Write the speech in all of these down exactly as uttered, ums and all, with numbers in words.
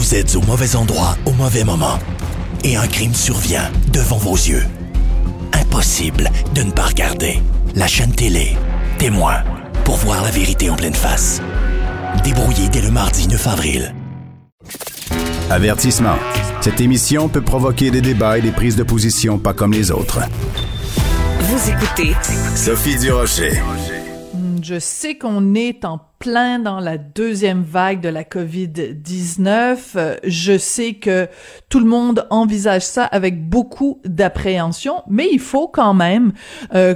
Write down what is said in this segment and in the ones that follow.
Vous êtes au mauvais endroit au mauvais moment. Et un crime survient devant vos yeux. Impossible de ne pas regarder. La chaîne télé, Témoin, pour voir la vérité en pleine face. Débrouillé dès le mardi neuf avril. Avertissement. Cette émission peut provoquer des débats et des prises de position pas comme les autres. Vous écoutez Sophie Durocher. Je sais qu'on est en plein dans la deuxième vague de la covid dix-neuf. Je sais que tout le monde envisage ça avec beaucoup d'appréhension, mais il faut quand même euh,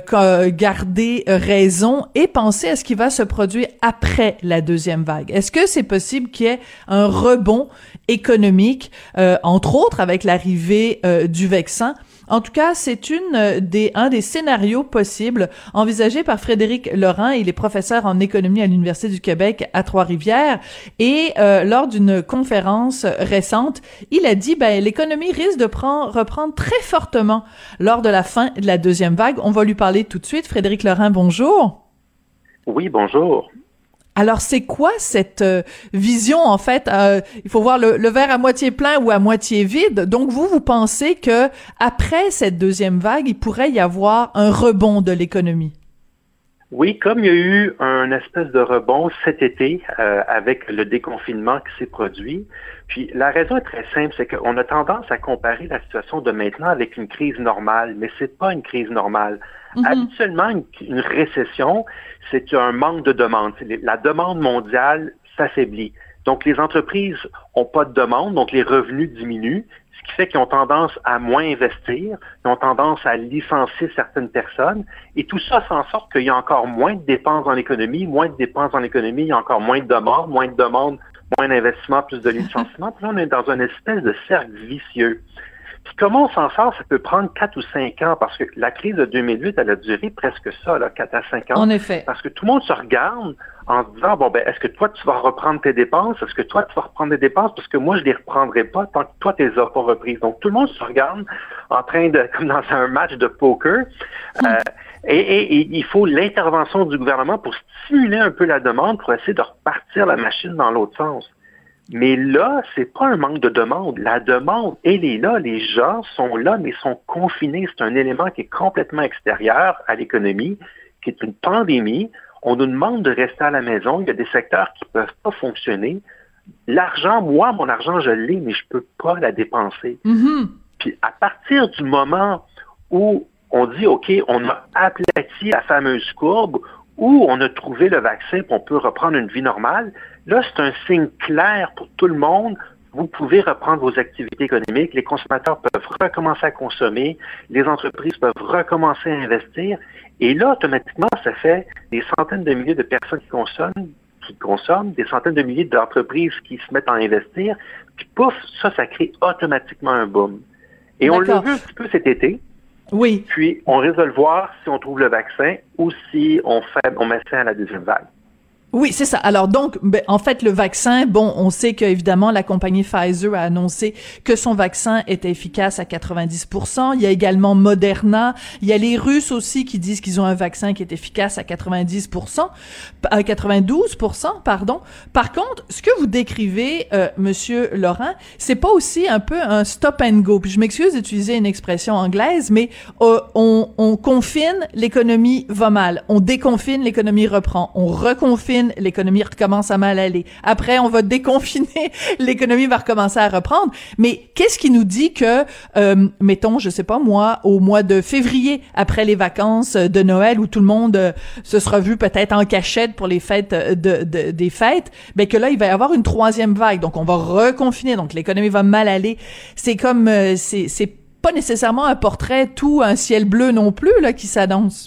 garder raison et penser à ce qui va se produire après la deuxième vague. Est-ce que c'est possible qu'il y ait un rebond économique, euh, entre autres avec l'arrivée euh, du vaccin? En tout cas, c'est une des, un des scénarios possibles envisagés par Frédéric Laurent. Il est professeur en économie à l'Université du Québec à Trois-Rivières. Et euh, lors d'une conférence récente, il a dit ben l'économie risque de prendre, reprendre très fortement lors de la fin de la deuxième vague. On va lui parler tout de suite. Frédéric Laurent, bonjour. Oui, bonjour. Alors, c'est quoi cette euh, vision, en fait? Euh, il faut voir le, le verre à moitié plein ou à moitié vide. Donc, vous, vous pensez que après cette deuxième vague, il pourrait y avoir un rebond de l'économie? Oui, comme il y a eu un espèce de rebond cet été euh, avec le déconfinement qui s'est produit. Puis, la raison est très simple, c'est qu'on a tendance à comparer la situation de maintenant avec une crise normale, mais c'est pas une crise normale. Mm-hmm. Habituellement, une, une récession, c'est un manque de demande. La demande mondiale s'affaiblit. Donc, les entreprises ont pas de demande, donc les revenus diminuent, ce qui fait qu'ils ont tendance à moins investir, ils ont tendance à licencier certaines personnes, et tout ça fait en sorte qu'il y a encore moins de dépenses dans l'économie, moins de dépenses dans l'économie, il y a encore moins de demandes, moins de demandes, moins d'investissement, plus de licenciements. Puis là, on est dans une espèce de cercle vicieux. Puis comment on s'en sort, ça peut prendre quatre ou cinq ans, parce que la crise de deux mille huit, elle a duré presque ça, là, quatre à cinq ans. En effet. Parce que tout le monde se regarde en se disant, bon, ben, est-ce que toi, tu vas reprendre tes dépenses? Est-ce que toi, tu vas reprendre tes dépenses? Parce que moi, je les reprendrai pas tant que toi, tu les as pas reprises. Donc, tout le monde se regarde en train de, comme dans un match de poker. Mm. Euh, et, et, et il faut l'intervention du gouvernement pour stimuler un peu la demande, pour essayer de repartir la machine dans l'autre sens. Mais là, c'est pas un manque de demande. La demande, elle est là. Les gens sont là, mais sont confinés. C'est un élément qui est complètement extérieur à l'économie, qui est une pandémie. On nous demande de rester à la maison. Il y a des secteurs qui peuvent pas fonctionner. L'argent, moi, mon argent, je l'ai, mais je peux pas la dépenser. Mm-hmm. Puis à partir du moment où on dit, OK, on a aplati la fameuse courbe, où on a trouvé le vaccin, puis on peut reprendre une vie normale, là, c'est un signe clair pour tout le monde. Vous pouvez reprendre vos activités économiques, les consommateurs peuvent recommencer à consommer, les entreprises peuvent recommencer à investir, et là, automatiquement, ça fait des centaines de milliers de personnes qui consomment, qui consomment, des centaines de milliers d'entreprises qui se mettent à investir, puis pouf, ça, ça crée automatiquement un boom. Et D'accord. On l'a vu un petit peu cet été. Oui. Puis, on risque de le voir si on trouve le vaccin ou si on fait, on met fin à la deuxième vague. Oui, c'est ça. Alors donc, ben, en fait, le vaccin, bon, on sait qu'évidemment, la compagnie Pfizer a annoncé que son vaccin était efficace à quatre-vingt-dix pour cent. Il y a également Moderna. Il y a les Russes aussi qui disent qu'ils ont un vaccin qui est efficace à quatre-vingt-dix pour cent, à quatre-vingt-douze pour cent, pardon. Par contre, ce que vous décrivez, euh, Monsieur Laurent, c'est pas aussi un peu un stop and go. Puis je m'excuse d'utiliser une expression anglaise, mais euh, on, on confine, l'économie va mal. On déconfine, l'économie reprend. On reconfine, l'économie recommence à mal aller. Après, on va déconfiner, l'économie va recommencer à reprendre. Mais qu'est-ce qui nous dit que, euh, mettons, je sais pas moi, au mois de février, après les vacances de Noël, où tout le monde euh, se sera vu peut-être en cachette pour les fêtes de, de des fêtes, ben que là, il va y avoir une troisième vague. Donc, on va reconfiner. Donc, l'économie va mal aller. C'est comme, euh, c'est, c'est pas nécessairement un portrait tout un ciel bleu non plus là qui s'annonce.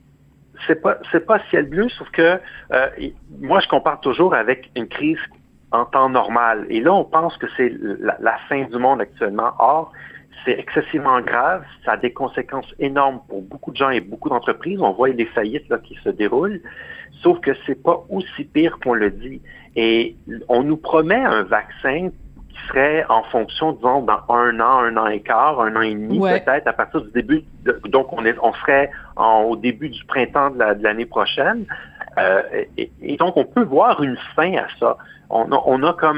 C'est pas c'est pas ciel bleu, sauf que euh, moi je compare toujours avec une crise en temps normal. Et là, on pense que c'est la, la fin du monde actuellement. Or, c'est excessivement grave. Ça a des conséquences énormes pour beaucoup de gens et beaucoup d'entreprises. On voit les faillites là qui se déroulent. Sauf que c'est pas aussi pire qu'on le dit. Et on nous promet un vaccin qui serait en fonction, disons, dans un an, un an et quart, un an et demi, ouais. peut-être, à partir du début, de, donc on est, on serait en, au début du printemps de, la, de l'année prochaine. Euh, et, et donc, on peut voir une fin à ça. On a, on a comme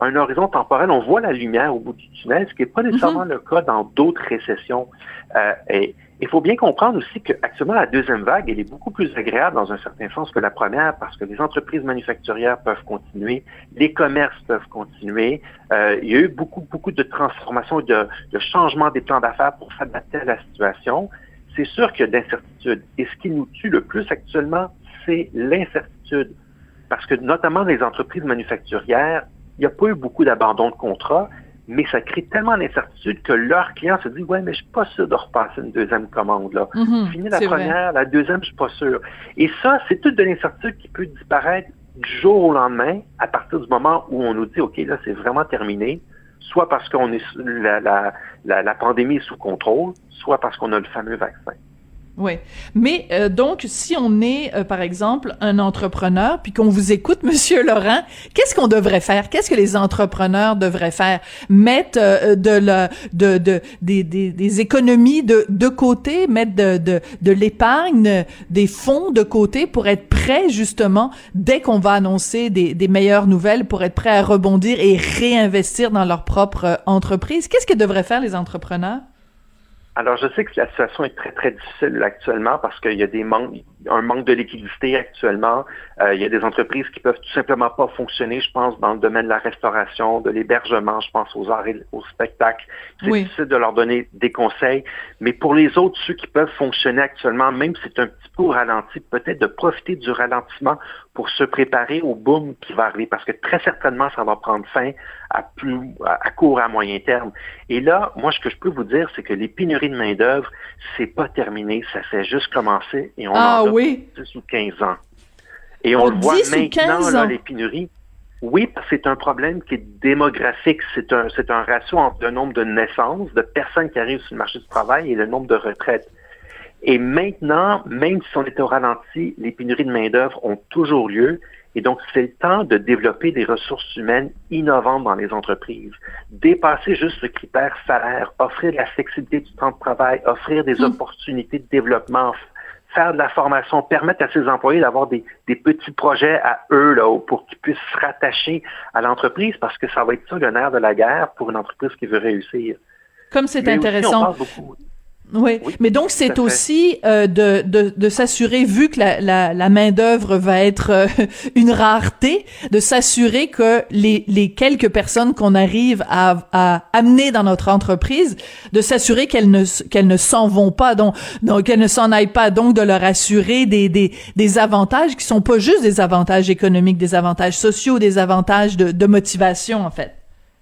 un horizon temporel, on voit la lumière au bout du tunnel, ce qui n'est pas nécessairement mm-hmm. le cas dans d'autres récessions. Euh, et il faut bien comprendre aussi qu'actuellement, la deuxième vague, elle est beaucoup plus agréable dans un certain sens que la première parce que les entreprises manufacturières peuvent continuer, les commerces peuvent continuer. Euh, il y a eu beaucoup, beaucoup de transformations, de, de changements des plans d'affaires pour s'adapter à la situation. C'est sûr qu'il y a d'incertitudes. Et ce qui nous tue le plus actuellement, c'est l'incertitude. Parce que notamment les entreprises manufacturières, il n'y a pas eu beaucoup d'abandon de contrats, mais ça crée tellement d'incertitude que leurs clients se disent « Ouais, mais je suis pas sûr de repasser une deuxième commande. Là. Mm-hmm, Fini la première, vrai. La deuxième, je suis pas sûr. » Et ça, c'est toute de l'incertitude qui peut disparaître du jour au lendemain à partir du moment où on nous dit « OK, là, c'est vraiment terminé. » Soit parce qu'on est la, la, la, la pandémie est sous contrôle, soit parce qu'on a le fameux vaccin. Oui, mais euh, donc si on est euh, par exemple un entrepreneur puis qu'on vous écoute, Monsieur Laurent, qu'est-ce qu'on devrait faire? Qu'est-ce que les entrepreneurs devraient faire? Mettre euh, de la de de des des, des économies de de côté, mettre de de de l'épargne, des fonds de côté pour être prêt justement dès qu'on va annoncer des des meilleures nouvelles, pour être prêt à rebondir et réinvestir dans leur propre euh, entreprise. Qu'est-ce que devraient faire les entrepreneurs? Alors, je sais que la situation est très, très difficile actuellement parce qu'il y a des manques, un manque de liquidité actuellement. Euh, il y a des entreprises qui peuvent tout simplement pas fonctionner, je pense, dans le domaine de la restauration, de l'hébergement, je pense aux arts et aux spectacles. C'est oui. difficile de leur donner des conseils. Mais pour les autres, ceux qui peuvent fonctionner actuellement, même si c'est un petit peu au ralenti, peut-être de profiter du ralentissement pour se préparer au boom qui va arriver, parce que très certainement, ça va prendre fin à plus à court et à moyen terme. Et là, moi, ce que je peux vous dire, c'est que les pénuries de main-d'œuvre, c'est pas terminé, ça fait juste commencer et on ah, en a oui. pour dix ou quinze ans. Et on pour le voit maintenant, là, ans. les pénuries. Oui, parce que c'est un problème qui est démographique. C'est un, c'est un ratio entre le nombre de naissances, de personnes qui arrivent sur le marché du travail et le nombre de retraites. Et maintenant, même si on est au ralenti, les pénuries de main-d'œuvre ont toujours lieu. Et donc, c'est le temps de développer des ressources humaines innovantes dans les entreprises. Dépasser juste le critère salaire, offrir de la flexibilité du temps de travail, offrir des mmh. opportunités de développement, faire de la formation, permettre à ses employés d'avoir des, des petits projets à eux là, pour qu'ils puissent se rattacher à l'entreprise, parce que ça va être ça le nerf de la guerre pour une entreprise qui veut réussir. Comme c'est Mais intéressant. Aussi, on parle beaucoup. Oui. oui, mais donc c'est aussi euh, de, de de s'assurer, vu que la la, la main d'œuvre va être euh, une rareté, de s'assurer que les les quelques personnes qu'on arrive à à amener dans notre entreprise, de s'assurer qu'elles ne qu'elles ne s'en vont pas, donc donc qu'elles ne s'en aillent pas, donc de leur assurer des des des avantages qui sont pas juste des avantages économiques, des avantages sociaux, des avantages de de motivation en fait.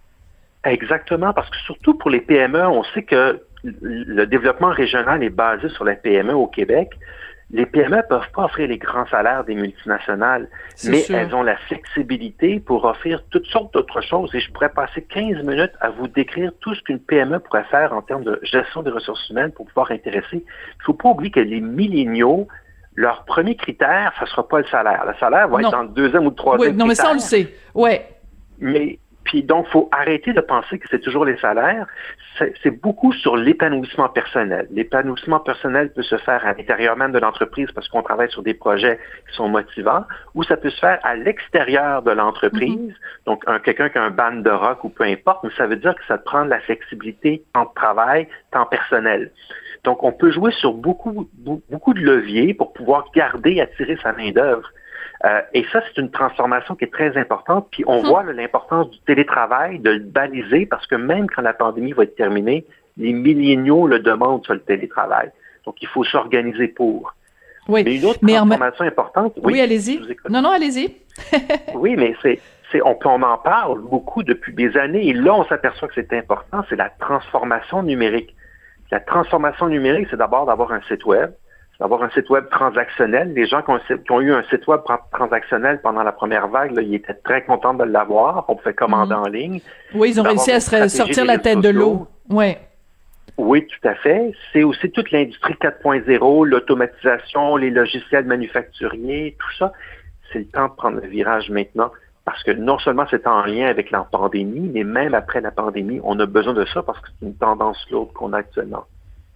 Exactement, parce que surtout pour les P M E, on sait que le développement régional est basé sur la P M E au Québec. Les P M E ne peuvent pas offrir les grands salaires des multinationales, c'est mais sûr. Elles ont la flexibilité pour offrir toutes sortes d'autres choses. Et je pourrais passer quinze minutes à vous décrire tout ce qu'une P M E pourrait faire en termes de gestion des ressources humaines pour pouvoir intéresser. Il ne faut pas oublier que les milléniaux, leur premier critère, ce ne sera pas le salaire. Le salaire va non. être dans le deuxième ou le troisième oui, non, critère. mais ça, on le sait. Ouais. Mais Puis donc, il faut arrêter de penser que c'est toujours les salaires. C'est, c'est beaucoup sur l'épanouissement personnel. L'épanouissement personnel peut se faire à l'intérieur même de l'entreprise parce qu'on travaille sur des projets qui sont motivants, ou ça peut se faire à l'extérieur de l'entreprise. Mm-hmm. Donc, un, quelqu'un qui a un band de rock ou peu importe, mais ça veut dire que ça te prend de la flexibilité, temps de travail, temps personnel. Donc, on peut jouer sur beaucoup, beaucoup de leviers pour pouvoir garder et attirer sa main-d'œuvre. Euh, et ça, c'est une transformation qui est très importante. Puis on mmh. voit là, l'importance du télétravail, de le baliser, parce que même quand la pandémie va être terminée, les milléniaux le demandent sur le télétravail. Donc, il faut s'organiser pour. Oui. Mais une autre mais transformation en... importante... Oui, oui allez-y. Non, non, allez-y. oui, mais c'est, c'est on, on en parle beaucoup depuis des années. Et là, on s'aperçoit que c'est important, c'est la transformation numérique. La transformation numérique, c'est d'abord d'avoir un site web, d'avoir un site web transactionnel. Les gens qui ont, qui ont eu un site web transactionnel pendant la première vague, là, ils étaient très contents de l'avoir. On pouvait commander mmh. en ligne. Oui, ils ont réussi à se sortir la tête de l'eau. Oui. Oui, tout à fait. C'est aussi toute l'industrie quatre point zéro, l'automatisation, les logiciels manufacturiers, tout ça. C'est le temps de prendre le virage maintenant. Parce que non seulement c'est en lien avec la pandémie, mais même après la pandémie, on a besoin de ça parce que c'est une tendance lourde qu'on a actuellement.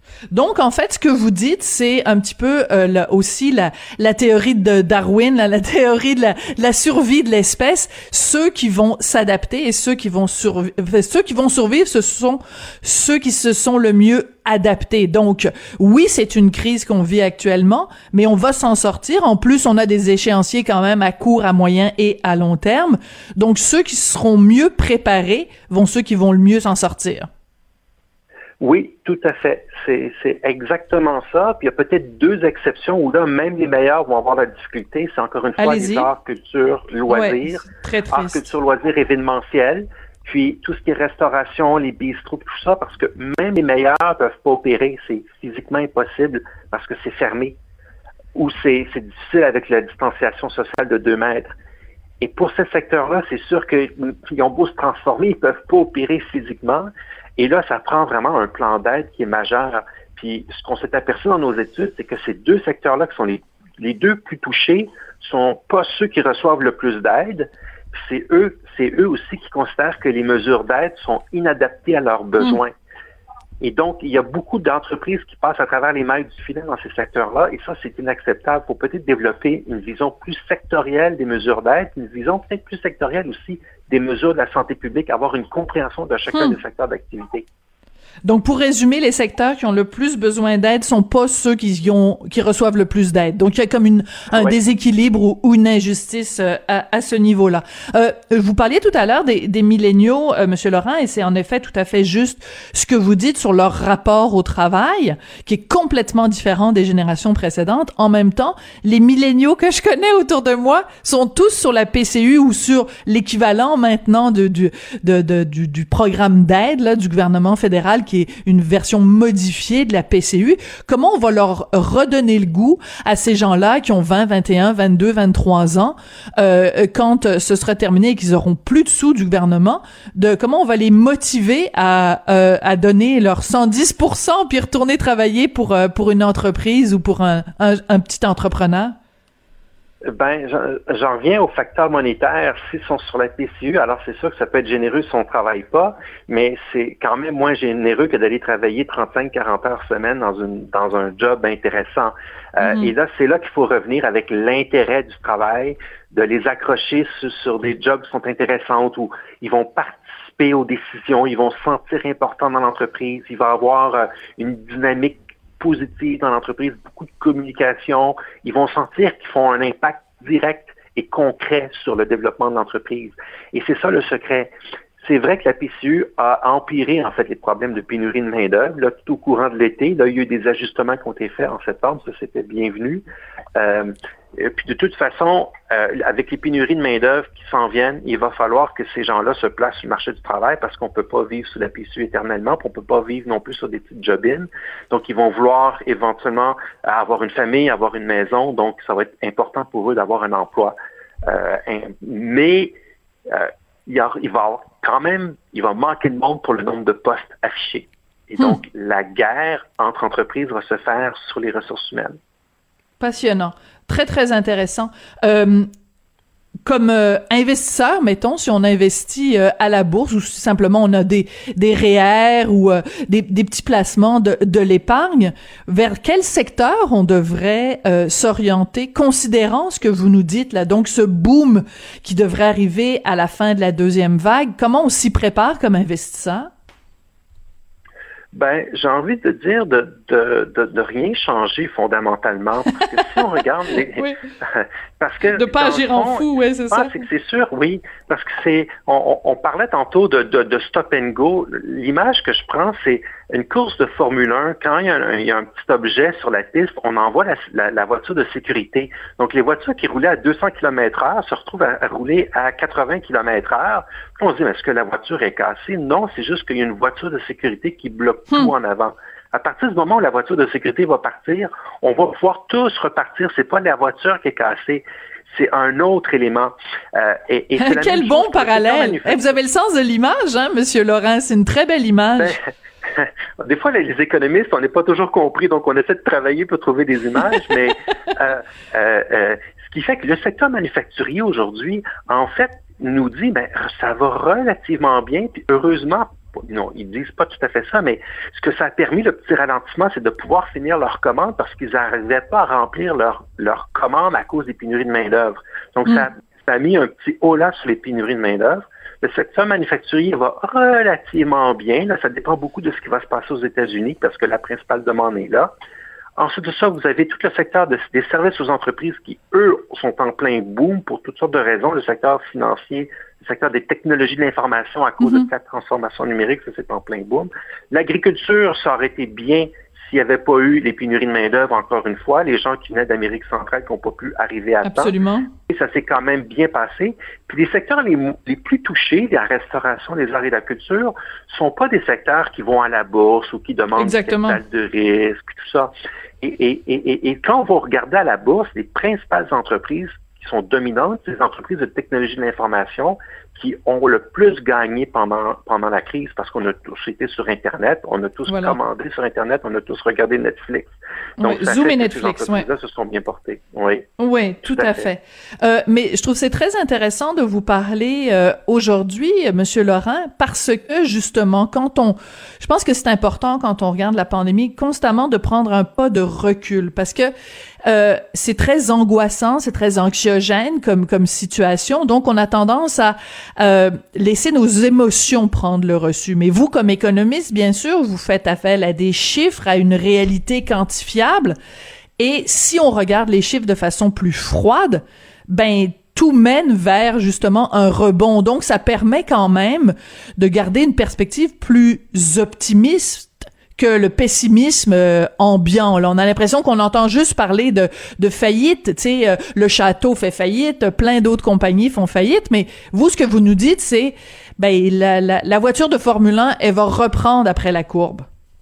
Donc, en fait, ce que vous dites, c'est un petit peu euh, là, aussi la, la théorie de Darwin, la, la théorie de la, de la survie de l'espèce. Ceux qui vont s'adapter et ceux qui vont survivre, ceux qui vont survivre, ce sont ceux qui se sont le mieux adaptés. Donc, oui, c'est une crise qu'on vit actuellement, mais on va s'en sortir. En plus, on a des échéanciers quand même à court, à moyen et à long terme. Donc, ceux qui seront mieux préparés vont ceux qui vont le mieux s'en sortir. Oui, tout à fait. C'est, c'est exactement ça. Puis il y a peut-être deux exceptions où là, même les meilleurs vont avoir la difficulté. C'est encore une fois Allez-y. les arts, culture, loisirs, Ouais, très triste. arts, culture, loisirs, événementiels. Puis tout ce qui est restauration, les bistrots, tout ça, parce que même les meilleurs peuvent pas opérer. C'est physiquement impossible parce que c'est fermé. Ou c'est, c'est difficile avec la distanciation sociale de deux mètres. Et pour ces secteurs-là, c'est sûr qu'ils ont beau se transformer, ils peuvent pas opérer physiquement. Et là, ça prend vraiment un plan d'aide qui est majeur. Puis, ce qu'on s'est aperçu dans nos études, c'est que ces deux secteurs-là, qui sont les, les deux plus touchés, sont pas ceux qui reçoivent le plus d'aide. C'est eux, c'est eux aussi qui considèrent que les mesures d'aide sont inadaptées à leurs besoins. Mmh. Et donc, il y a beaucoup d'entreprises qui passent à travers les mailles du filet dans ces secteurs-là, et ça, c'est inacceptable. Il faut peut-être développer une vision plus sectorielle des mesures d'aide, une vision peut-être plus sectorielle aussi des mesures de la santé publique, avoir une compréhension de chacun hmm. des secteurs d'activité. Donc, pour résumer, les secteurs qui ont le plus besoin d'aide sont pas ceux qui ont qui reçoivent le plus d'aide. Donc, il y a comme une un ouais. déséquilibre ou, ou une injustice euh, à, à ce niveau-là. Euh, vous parliez tout à l'heure des, des milléniaux, euh, Monsieur Laurent, et c'est en effet tout à fait juste ce que vous dites sur leur rapport au travail, qui est complètement différent des générations précédentes. En même temps, les milléniaux que je connais autour de moi sont tous sur la P C U ou sur l'équivalent maintenant de, du, de, de, du, du programme d'aide là, du gouvernement fédéral, qui est une version modifiée de la P C U. Comment on va leur redonner le goût à ces gens-là qui ont vingt, vingt et un, vingt-deux, vingt-trois ans, euh, quand ce sera terminé et qu'ils auront plus de sous du gouvernement, de comment on va les motiver à, euh, à donner leur cent dix pour cent puis retourner travailler pour, euh, pour une entreprise ou pour un, un, un petit entrepreneur? Ben, j'en reviens au facteur monétaire. S'ils sont sur la P C U, alors c'est sûr que ça peut être généreux si on ne travaille pas, mais c'est quand même moins généreux que d'aller travailler trente-cinq à quarante heures semaine dans une dans un job intéressant. Euh, mm-hmm. Et là, c'est là qu'il faut revenir avec l'intérêt du travail, de les accrocher sur, sur des jobs qui sont intéressants où ils vont participer aux décisions, ils vont se sentir importants dans l'entreprise, il va y avoir euh, une dynamique positive dans l'entreprise, beaucoup de communication. Ils vont sentir qu'ils font un impact direct et concret sur le développement de l'entreprise. Et c'est ça le secret. C'est vrai que la P C U a empiré en fait les problèmes de pénurie de main-d'œuvre. Là, tout au courant de l'été, là, il y a eu des ajustements qui ont été faits en septembre, ça c'était bienvenu. Euh, et puis de toute façon, euh, avec les pénuries de main-d'œuvre qui s'en viennent, il va falloir que ces gens-là se placent sur le marché du travail parce qu'on peut pas vivre sous la P C U éternellement, puis on peut pas vivre non plus sur des petites job-ins. Donc ils vont vouloir éventuellement avoir une famille, avoir une maison, donc ça va être important pour eux d'avoir un emploi. Euh, un, mais euh, il, y a, il va avoir quand même, il va manquer de monde pour le nombre de postes affichés. Et donc, hmm. la guerre entre entreprises va se faire sur les ressources humaines. Passionnant. Très, très intéressant. Euh, comme euh, investisseur, mettons, si on investit euh, à la bourse ou si simplement on a des, des R E E R ou euh, des, des petits placements de, de l'épargne, vers quel secteur on devrait euh, s'orienter, considérant ce que vous nous dites là, donc ce boom qui devrait arriver à la fin de la deuxième vague, comment on s'y prépare comme investisseur? Ben, j'ai envie de dire de, de, de, de rien changer fondamentalement, parce que si on regarde les, oui. parce que de pas agir en fou, oui, c'est ça. C'est que c'est sûr, oui, parce que c'est, on, on parlait tantôt de, de, de stop and go. L'image que je prends, c'est une course de Formule un. Quand il y a un, il y a un petit objet sur la piste, on envoie la, la, la voiture de sécurité. Donc, les voitures qui roulaient à deux cents kilomètres heure se retrouvent à, à rouler à quatre-vingts kilomètres heure. On se dit, mais est-ce que la voiture est cassée? Non, c'est juste qu'il y a une voiture de sécurité qui bloque tout hmm. en avant. À partir du moment où la voiture de sécurité va partir, on va pouvoir tous repartir. C'est pas la voiture qui est cassée, c'est un autre élément. Euh, et, et c'est Quel bon parallèle! Hey, vous avez le sens de l'image, hein, Monsieur Laurent? C'est une très belle image. Ben, des fois, les économistes, on n'est pas toujours compris, donc on essaie de travailler pour trouver des images, mais euh, euh, euh, ce qui fait que le secteur manufacturier aujourd'hui, en fait, nous dit, ben, ça va relativement bien, puis heureusement, non, ils disent pas tout à fait ça, mais ce que ça a permis, le petit ralentissement, c'est de pouvoir finir leurs commandes parce qu'ils n'arrivaient pas à remplir leurs leur commandes à cause des pénuries de main-d'œuvre. Donc, mm. ça, ça a mis un petit haut là sur les pénuries de main-d'œuvre. Le secteur manufacturier va relativement bien. Là, ça dépend beaucoup de ce qui va se passer aux États-Unis parce que la principale demande est là. Ensuite de ça, vous avez tout le secteur de, des services aux entreprises qui, eux, sont en plein boom pour toutes sortes de raisons. Le secteur financier, le secteur des technologies de l'information à cause mm-hmm. de la transformation numérique, ça c'est en plein boom. L'agriculture, ça aurait été bien s'il n'y avait pas eu les pénuries de main-d'œuvre, encore une fois, les gens qui venaient d'Amérique centrale qui n'ont pas pu arriver à temps. Absolument. Et ça s'est quand même bien passé. Puis les secteurs les, les plus touchés, la restauration, les arts et la culture, sont pas des secteurs qui vont à la bourse ou qui demandent Exactement. du capital de risque, tout ça. Et, et, et, et quand vous regardez à la bourse, les principales entreprises qui sont dominantes, c'est les entreprises de technologie de l'information qui ont le plus gagné pendant pendant la crise parce qu'on a tous été sur Internet, on a tous voilà. commandé sur Internet, on a tous regardé Netflix. Donc, oui, Zoom et Netflix, ces entreprises-là se sont bien portées. Oui, oui, tout, tout à, à fait. fait. Euh, mais je trouve que c'est très intéressant de vous parler euh, aujourd'hui, Monsieur Laurent, parce que justement, quand on, je pense que c'est important quand on regarde la pandémie, constamment de prendre un pas de recul, parce que Euh, c'est très angoissant, c'est très anxiogène comme comme situation, donc on a tendance à euh, laisser nos émotions prendre le reçu. Mais vous, comme économiste, bien sûr, vous faites appel à des chiffres, à une réalité quantifiable, et si on regarde les chiffres de façon plus froide, ben tout mène vers justement un rebond. Donc ça permet quand même de garder une perspective plus optimiste que le pessimisme euh, ambiant. Là, on a l'impression qu'on entend juste parler de, de faillite. Tu sais, euh, le château fait faillite, plein d'autres compagnies font faillite. Mais vous, ce que vous nous dites, c'est, ben, la, la, la voiture de Formule un, elle va reprendre après la courbe.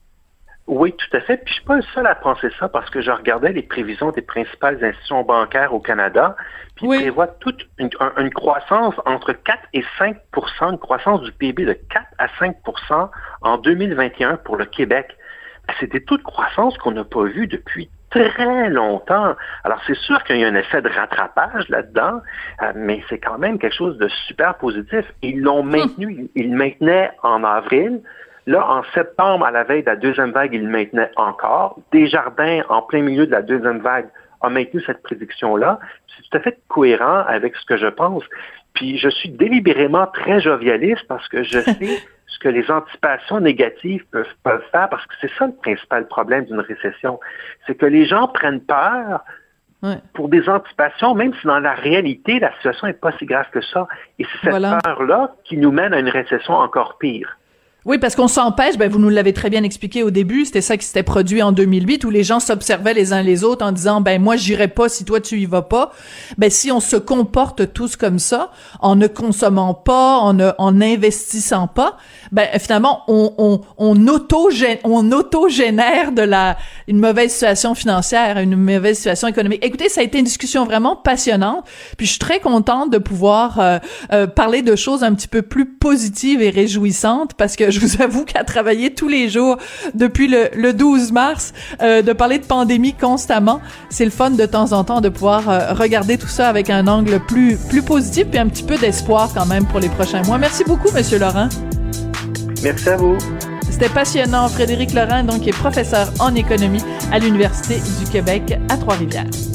Oui, tout à fait. Puis je suis pas le seul à penser ça parce que je regardais les prévisions des principales institutions bancaires au Canada, puis oui. ils prévoient toute une, une croissance entre quatre et cinq pour cent, une croissance du P I B de quatre à cinq pour cent en deux mille vingt et un pour le Québec. C'était toute croissance qu'on n'a pas vue depuis très longtemps. Alors, c'est sûr qu'il y a un effet de rattrapage là-dedans, euh, mais c'est quand même quelque chose de super positif. Ils l'ont maintenu, hum. ils le maintenaient en avril. Là, en septembre, à la veille de la deuxième vague, il le maintenait encore. Desjardins, en plein milieu de la deuxième vague, a maintenu cette prédiction-là. C'est tout à fait cohérent avec ce que je pense. Puis, je suis délibérément très jovialiste parce que je sais ce que les anticipations négatives peuvent, peuvent faire, parce que c'est ça le principal problème d'une récession. C'est que les gens prennent peur ouais. pour des anticipations, même si dans la réalité, la situation n'est pas si grave que ça. Et c'est cette voilà. peur-là qui nous mène à une récession encore pire. Oui, parce qu'on s'empêche, ben vous nous l'avez très bien expliqué au début, c'était ça qui s'était produit en deux mille huit, où les gens s'observaient les uns les autres en disant, ben moi j'irai pas si toi tu y vas pas. Ben si on se comporte tous comme ça, en ne consommant pas, en ne, en n'investissant pas, ben finalement on on on auto on auto-génère de la une mauvaise situation financière, une mauvaise situation économique. Écoutez, ça a été une discussion vraiment passionnante, puis je suis très contente de pouvoir euh, euh, parler de choses un petit peu plus positives et réjouissantes, parce que je vous avoue qu'à travailler tous les jours depuis le, le douze mars, euh, de parler de pandémie constamment, c'est le fun de temps en temps de pouvoir euh, regarder tout ça avec un angle plus plus positif puis un petit peu d'espoir quand même pour les prochains mois. Merci beaucoup, Monsieur Laurent. Merci à vous. C'était passionnant. Frédéric Laurent, donc, est professeur en économie à l'Université du Québec à Trois-Rivières.